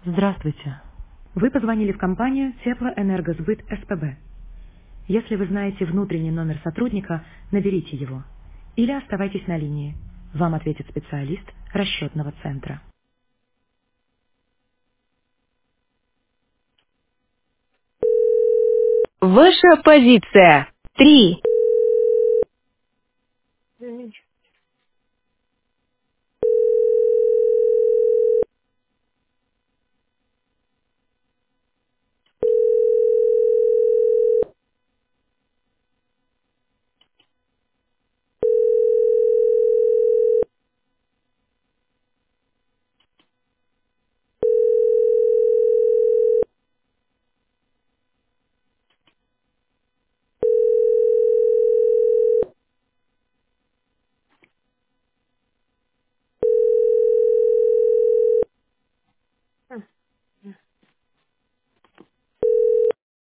Здравствуйте. Вы позвонили в компанию Теплоэнергосбыт СПБ. Если вы знаете внутренний номер сотрудника, наберите его. Или оставайтесь на линии. Вам ответит специалист расчетного центра. Ваша позиция. 3.